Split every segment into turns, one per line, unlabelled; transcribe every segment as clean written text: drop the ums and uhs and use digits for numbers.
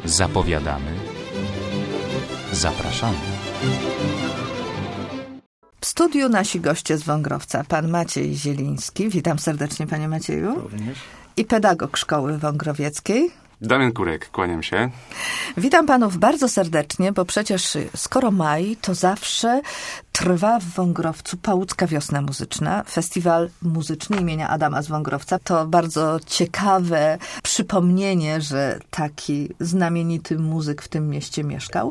Zapowiadamy, zapraszamy.
W studiu nasi goście z Wągrowca, pan Maciej Zieliński. Witam serdecznie, panie Macieju.
Również.
I pedagog Szkoły Wągrowieckiej.
Damian Kurek, kłaniam się.
Witam panów bardzo serdecznie, bo przecież skoro maj, to zawsze trwa w Wągrowcu Pałucka Wiosna Muzyczna, festiwal muzyczny imienia Adama z Wągrowca. To bardzo ciekawe przypomnienie, że taki znamienity muzyk w tym mieście mieszkał.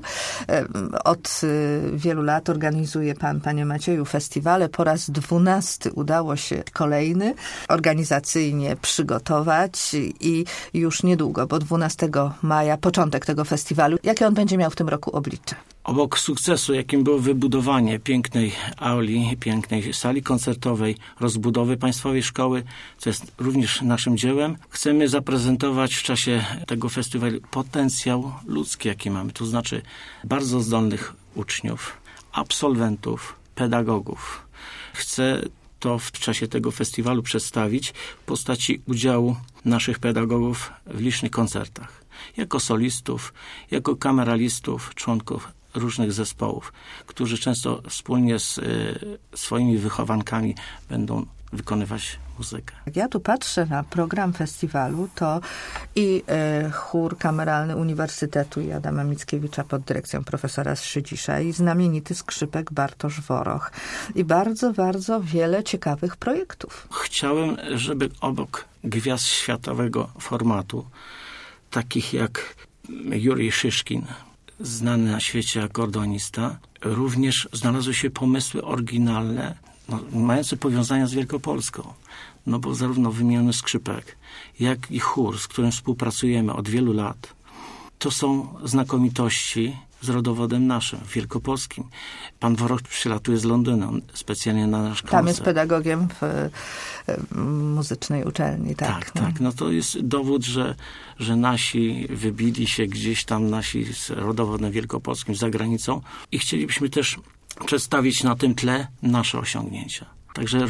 Od wielu lat organizuje pan, panie Macieju, festiwale. Po raz 12 udało się kolejny organizacyjnie przygotować i już niedługo, bo 12 maja, początek tego festiwalu. Jakie on będzie miał w tym roku oblicze?
Obok sukcesu, jakim było wybudowanie pięknej auli, pięknej sali koncertowej, rozbudowy Państwowej Szkoły, co jest również naszym dziełem, chcemy zaprezentować w czasie tego festiwalu potencjał ludzki, jaki mamy. To znaczy bardzo zdolnych uczniów, absolwentów, pedagogów. Chcę to w czasie tego festiwalu przedstawić w postaci udziału naszych pedagogów w licznych koncertach. Jako solistów, jako kameralistów, członków różnych zespołów, którzy często wspólnie z swoimi wychowankami będą wykonywać muzykę.
Jak ja tu patrzę na program festiwalu, to i chór kameralny Uniwersytetu i Adama Mickiewicza pod dyrekcją profesora Szydzisza i znamienity skrzypek Bartosz Woroch. I bardzo, bardzo wiele ciekawych projektów.
Chciałem, żeby obok gwiazd światowego formatu, takich jak Jurij Szyszkin, znany na świecie akordonista, również znalazły się pomysły oryginalne, mające powiązania z Wielkopolską. No bo zarówno wymieniony skrzypek, jak i chór, z którym współpracujemy od wielu lat, to są znakomitości z rodowodem naszym, wielkopolskim. Pan Woroch przylatuje z Londynu specjalnie na nasz koncert.
Tam jest pedagogiem w muzycznej uczelni, tak?
Tak. No to jest dowód, że nasi wybili się gdzieś tam, nasi z rodowodem wielkopolskim za granicą i chcielibyśmy też przedstawić na tym tle nasze osiągnięcia. Także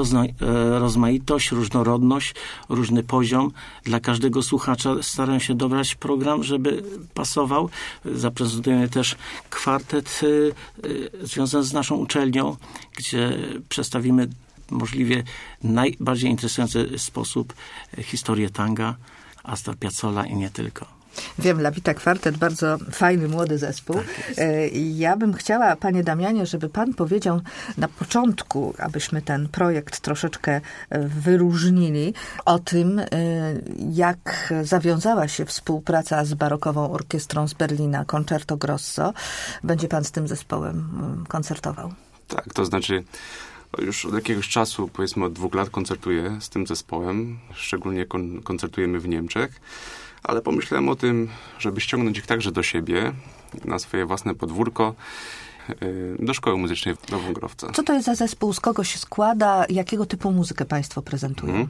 rozmaitość, różnorodność, różny poziom. Dla każdego słuchacza staram się dobrać program, żeby pasował. Zaprezentujemy też kwartet związany z naszą uczelnią, gdzie przedstawimy możliwie najbardziej interesujący sposób historię tanga, Astor Piazzolla i nie tylko.
Wiem, Lawita Kwartet, bardzo fajny, młody zespół.
Tak,
ja bym chciała, panie Damianie, żeby pan powiedział na początku, abyśmy ten projekt troszeczkę wyróżnili, o tym, jak zawiązała się współpraca z barokową orkiestrą z Berlina, Concerto Grosso. Będzie pan z tym zespołem koncertował?
Tak, to znaczy już od jakiegoś czasu, powiedzmy od 2 lat koncertuję z tym zespołem. Szczególnie koncertujemy w Niemczech. Ale pomyślałem o tym, żeby ściągnąć ich także do siebie, na swoje własne podwórko, do szkoły muzycznej do Wągrowca.
Co to jest za zespół? Z kogo się składa? Jakiego typu muzykę państwo prezentują?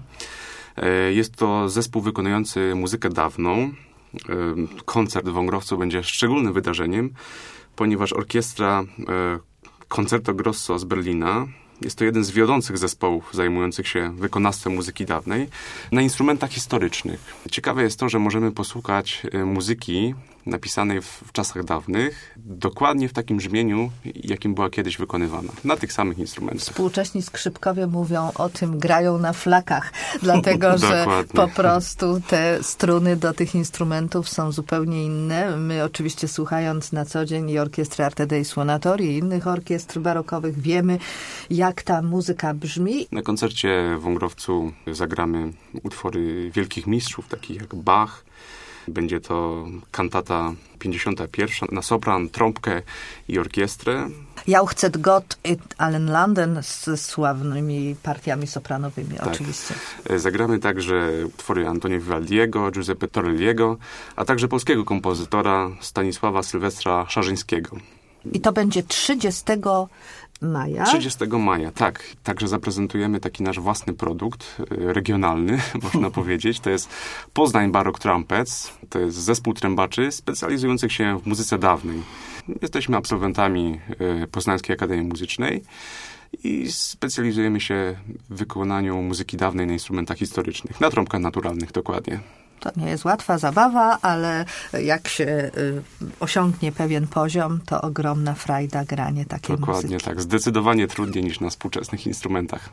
Jest to zespół wykonujący muzykę dawną. Koncert w Wągrowcu będzie szczególnym wydarzeniem, ponieważ orkiestra Concerto Grosso z Berlina jest to jeden z wiodących zespołów zajmujących się wykonawstwem muzyki dawnej na instrumentach historycznych. Ciekawe jest to, że możemy posłuchać muzyki napisanej w czasach dawnych, dokładnie w takim brzmieniu, jakim była kiedyś wykonywana, na tych samych instrumentach.
Współcześni skrzypkowie mówią o tym, grają na flakach, dlatego że po prostu te struny do tych instrumentów są zupełnie inne. My oczywiście słuchając na co dzień i orkiestry Arte dei Suonatori i innych orkiestr barokowych wiemy, jak ta muzyka brzmi.
Na koncercie w Wągrowcu zagramy utwory wielkich mistrzów, takich jak Bach. Będzie to kantata 51 na sopran, trąbkę i orkiestrę.
Jauchzet Gott i Allen Landen z sławnymi partiami sopranowymi, tak. Oczywiście.
Zagramy także utwory Antonio Vivaldiego, Giuseppe Torelliego, a także polskiego kompozytora Stanisława Sylwestra Szarzyńskiego.
I to będzie 30 maja.
30 maja, tak. Także zaprezentujemy taki nasz własny produkt regionalny, można powiedzieć. To jest Poznań Baroque Trumpets. To jest zespół trębaczy specjalizujących się w muzyce dawnej. Jesteśmy absolwentami Poznańskiej Akademii Muzycznej i specjalizujemy się w wykonaniu muzyki dawnej na instrumentach historycznych, na trąbkach naturalnych dokładnie.
To nie jest łatwa zabawa, ale jak się osiągnie pewien poziom, to ogromna frajda granie takiej muzyki.
Dokładnie tak. Zdecydowanie trudniej niż na współczesnych instrumentach.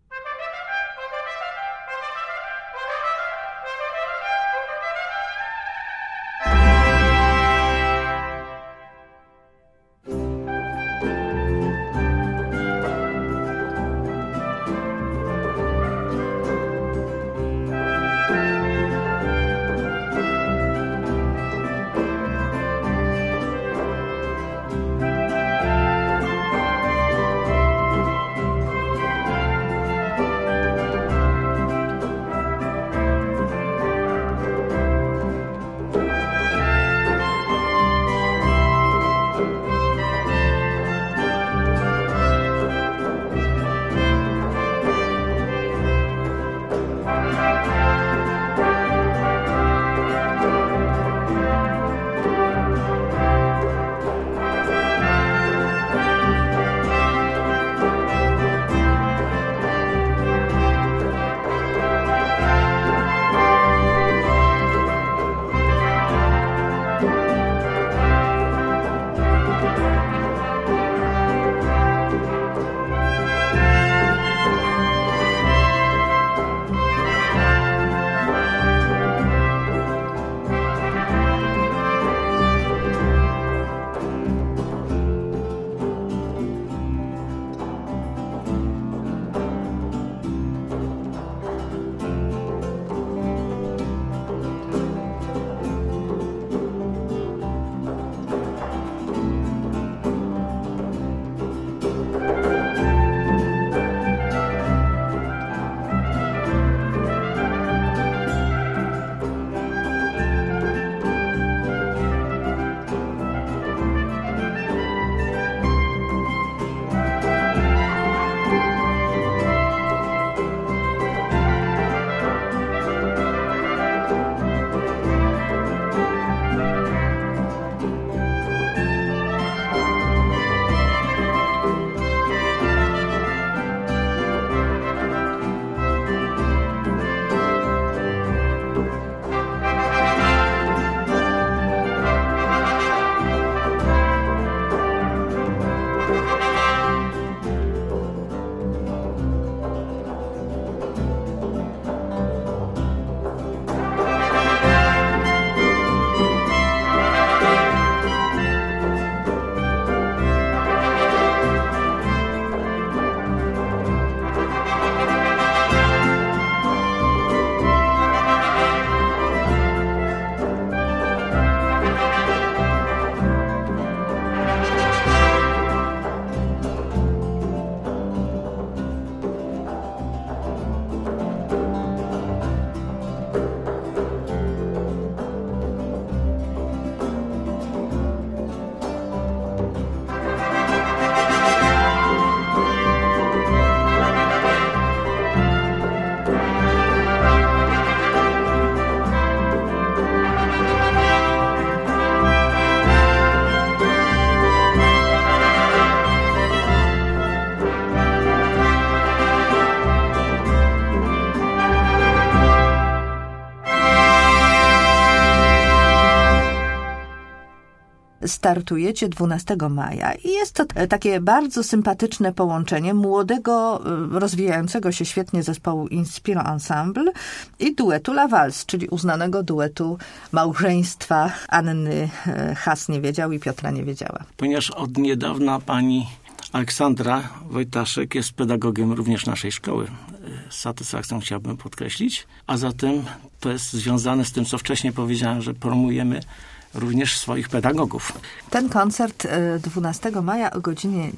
startujecie 12 maja i jest to takie bardzo sympatyczne połączenie młodego, rozwijającego się świetnie zespołu Inspiro Ensemble i duetu La Valse, czyli uznanego duetu małżeństwa Anny Haas-Niewiedział i Piotra Niewiedziała.
Ponieważ od niedawna pani Aleksandra Wojtaszek jest pedagogiem również naszej szkoły. Z satysfakcją chciałbym podkreślić. A zatem to jest związane z tym, co wcześniej powiedziałem, że promujemy również swoich pedagogów.
Ten koncert 12 maja o godzinie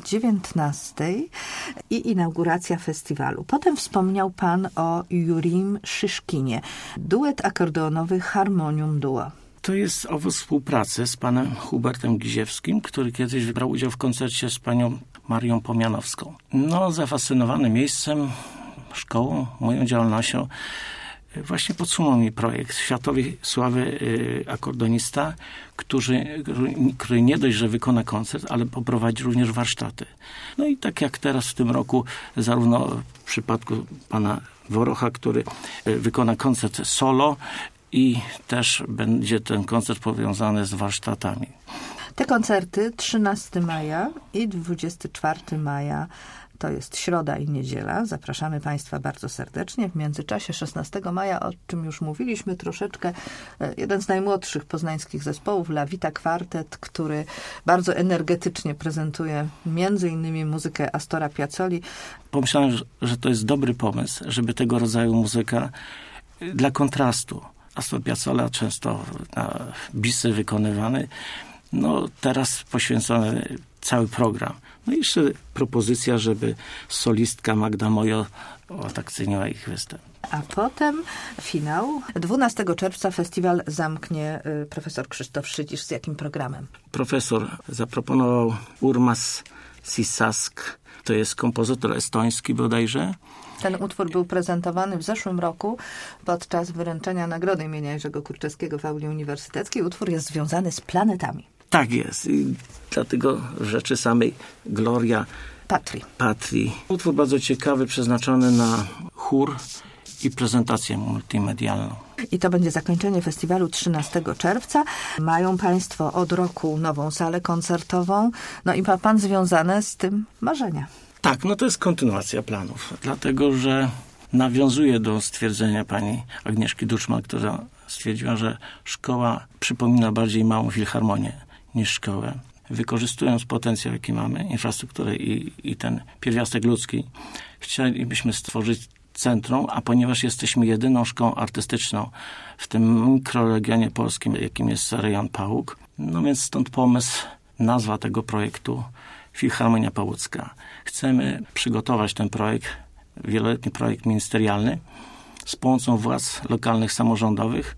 19 i inauguracja festiwalu. Potem wspomniał pan o Jurim Szyszkinie. Duet akordeonowy Harmonium Duo.
To jest owoc współpracy z panem Hubertem Giziewskim, który kiedyś brał udział w koncercie z panią Marią Pomianowską. Zafascynowany miejscem, szkołą, moją działalnością, właśnie podsumował mi projekt światowej sławy akordeonista, który nie dość, że wykona koncert, ale poprowadzi również warsztaty. I tak jak teraz w tym roku, zarówno w przypadku pana Worocha, który wykona koncert solo, i też będzie ten koncert powiązany z warsztatami.
Te koncerty 13 maja i 24 maja to jest środa i niedziela. Zapraszamy Państwa bardzo serdecznie. W międzyczasie 16 maja, o czym już mówiliśmy troszeczkę, jeden z najmłodszych poznańskich zespołów, La Vita Quartet, który bardzo energetycznie prezentuje między innymi muzykę Astora Piazzoli.
Pomyślałem, że to jest dobry pomysł, żeby tego rodzaju muzyka dla kontrastu. Astor Piazzolla często na bisy wykonywany. No teraz poświęcony cały program. No i jeszcze propozycja, żeby solistka Magda Mojo uatrakcyjniła ich występ.
A potem finał. 12 czerwca festiwal zamknie profesor Krzysztof Szydzisz. Z jakim programem?
Profesor zaproponował Urmas Sisask. To jest kompozytor estoński bodajże.
Ten utwór był prezentowany w zeszłym roku podczas wręczenia nagrody imienia Jerzego Kurczewskiego w Auli Uniwersyteckiej. Utwór jest związany z planetami.
Tak jest. I dlatego w rzeczy samej Gloria Patrii. Utwór bardzo ciekawy, przeznaczony na chór i prezentację multimedialną.
I to będzie zakończenie festiwalu 13 czerwca. Mają Państwo od roku nową salę koncertową. No i ma Pan związane z tym marzenia.
Tak, no to jest kontynuacja planów. Dlatego, że nawiązuje do stwierdzenia pani Agnieszki Duczman, która stwierdziła, że szkoła przypomina bardziej małą filharmonię niż szkołę. Wykorzystując potencjał, jaki mamy, infrastrukturę i ten pierwiastek ludzki, chcielibyśmy stworzyć centrum, a ponieważ jesteśmy jedyną szkołą artystyczną w tym mikroregionie polskim, jakim jest rejon Pałuk, no więc stąd pomysł, nazwa tego projektu Filharmonia Pałucka. Chcemy przygotować ten projekt, wieloletni projekt ministerialny, z pomocą władz lokalnych, samorządowych,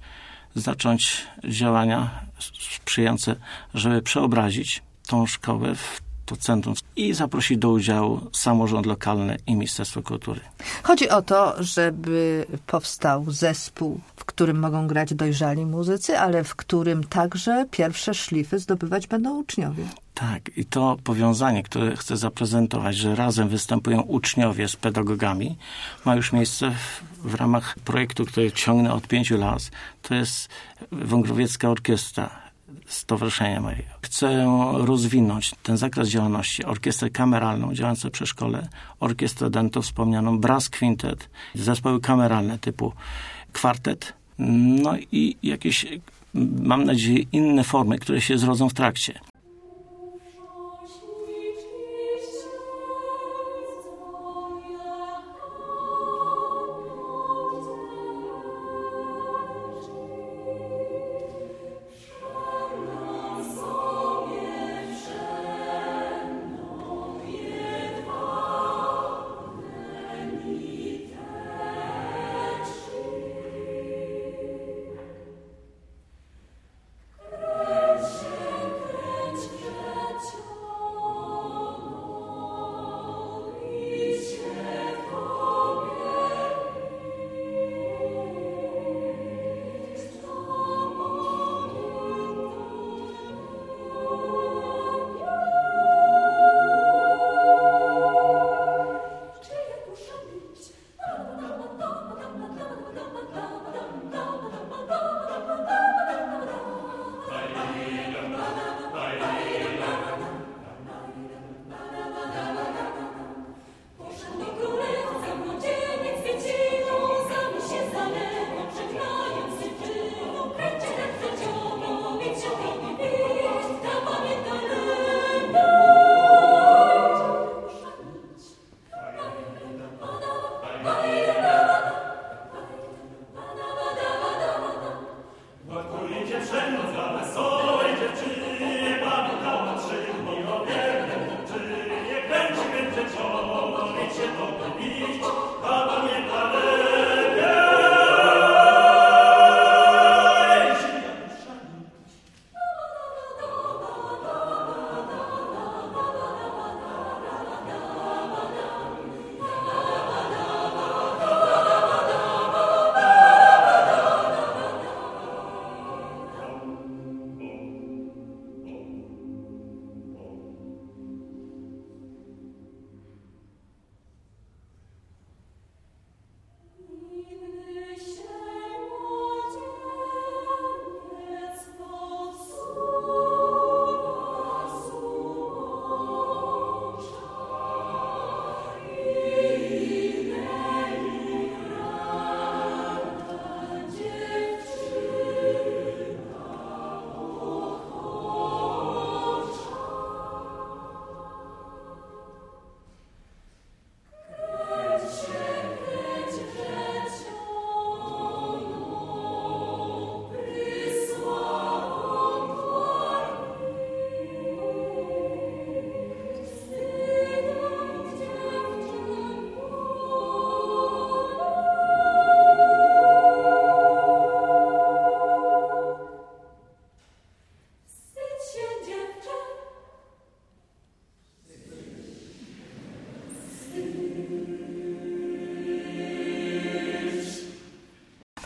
zacząć działania sprzyjające, żeby przeobrazić tą szkołę w to centrum i zaprosić do udziału samorząd lokalny i Ministerstwo Kultury.
Chodzi o to, żeby powstał zespół, w którym mogą grać dojrzali muzycy, ale w którym także pierwsze szlify zdobywać będą uczniowie.
Tak, i to powiązanie, które chcę zaprezentować, że razem występują uczniowie z pedagogami, ma już miejsce w ramach projektu, który ciągnę od 5 lat. To jest Wągrowiecka Orkiestra, stowarzyszenia mojego. Chcę rozwinąć ten zakres działalności, orkiestrę kameralną działającą przy szkole, orkiestrę dentów wspomnianą, brass quintet, zespoły kameralne typu kwartet, no i jakieś, mam nadzieję, inne formy, które się zrodzą w trakcie.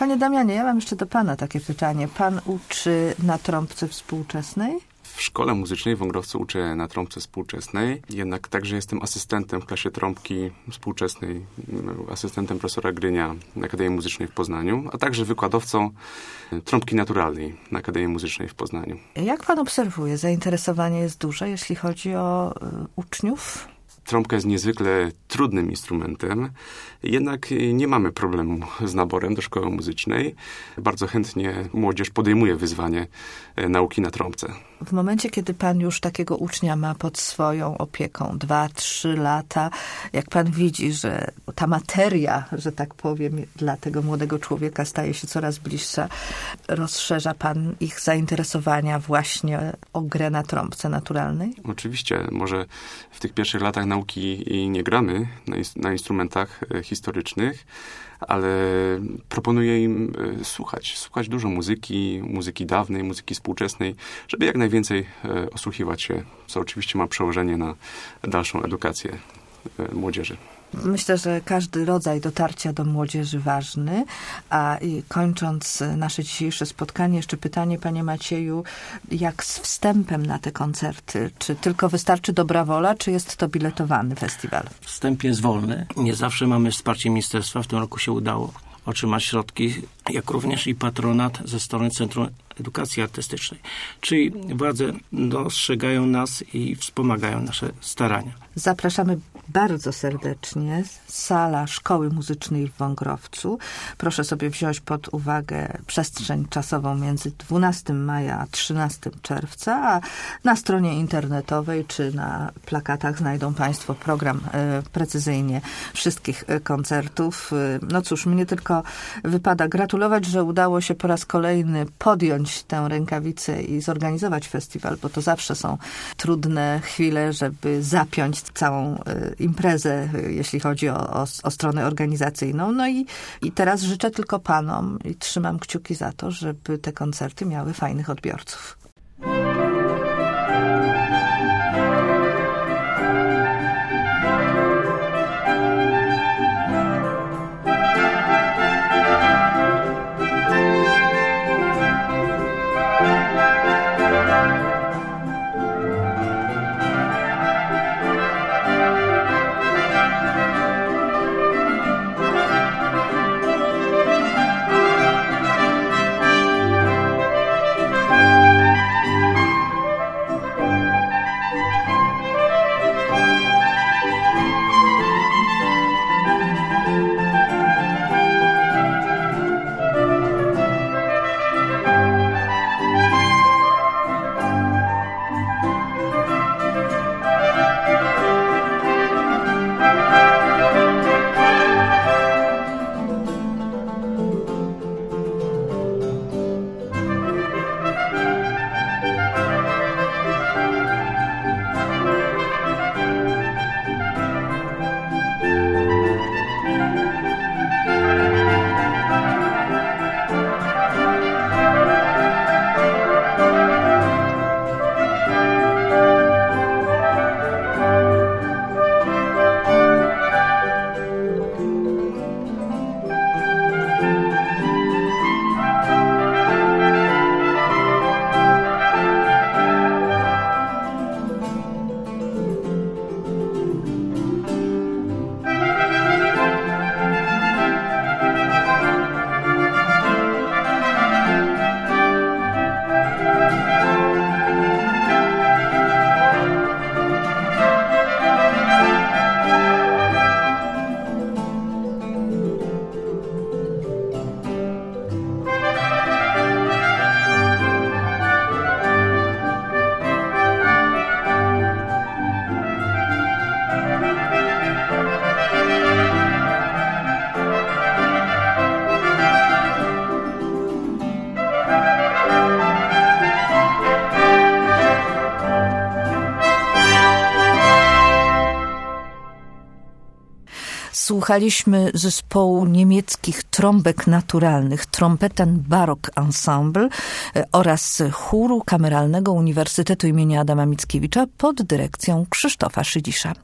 Panie Damianie, ja mam jeszcze do pana takie pytanie. Pan uczy na trąbce współczesnej?
W szkole muzycznej w Wągrowcu uczę na trąbce współczesnej, jednak także jestem asystentem w klasie trąbki współczesnej, asystentem profesora Grynia na Akademii Muzycznej w Poznaniu, a także wykładowcą trąbki naturalnej na Akademii Muzycznej w Poznaniu.
Jak pan obserwuje, zainteresowanie jest duże, jeśli chodzi o uczniów?
Trąbka jest niezwykle trudnym instrumentem, jednak nie mamy problemu z naborem do szkoły muzycznej. Bardzo chętnie młodzież podejmuje wyzwanie nauki na trąbce.
W momencie, kiedy pan już takiego ucznia ma pod swoją opieką 2-3 lata, jak pan widzi, że ta materia, że tak powiem, dla tego młodego człowieka staje się coraz bliższa, rozszerza pan ich zainteresowania właśnie o grę na trąbce naturalnej?
Oczywiście, może w tych pierwszych latach nauki nie gramy na instrumentach historycznych, ale proponuję im słuchać dużo muzyki dawnej, muzyki współczesnej, żeby jak najwięcej osłuchiwać się, co oczywiście ma przełożenie na dalszą edukację młodzieży.
Myślę, że każdy rodzaj dotarcia do młodzieży ważny, a kończąc nasze dzisiejsze spotkanie, jeszcze pytanie, panie Macieju, jak z wstępem na te koncerty? Czy tylko wystarczy dobra wola, czy jest to biletowany festiwal?
Wstęp jest wolny. Nie zawsze mamy wsparcie ministerstwa. W tym roku się udało otrzymać środki, jak również i patronat ze strony Centrum Edukacji Artystycznej. Czyli władze dostrzegają nas i wspomagają nasze starania.
Zapraszamy bardzo serdecznie. Sala Szkoły Muzycznej w Wągrowcu. Proszę sobie wziąć pod uwagę przestrzeń czasową między 12 maja a 13 czerwca, a na stronie internetowej czy na plakatach znajdą państwo program precyzyjnie wszystkich koncertów. No cóż, mnie tylko wypada gratulować, że udało się po raz kolejny podjąć tę rękawicę i zorganizować festiwal, bo to zawsze są trudne chwile, żeby zapiąć całą imprezę, jeśli chodzi o stronę organizacyjną. No i teraz życzę tylko panom i trzymam kciuki za to, żeby te koncerty miały fajnych odbiorców. Słuchaliśmy zespołu niemieckich trąbek naturalnych Trompeten Barock Ensemble oraz chóru kameralnego Uniwersytetu imienia Adama Mickiewicza pod dyrekcją Krzysztofa Szydzisza.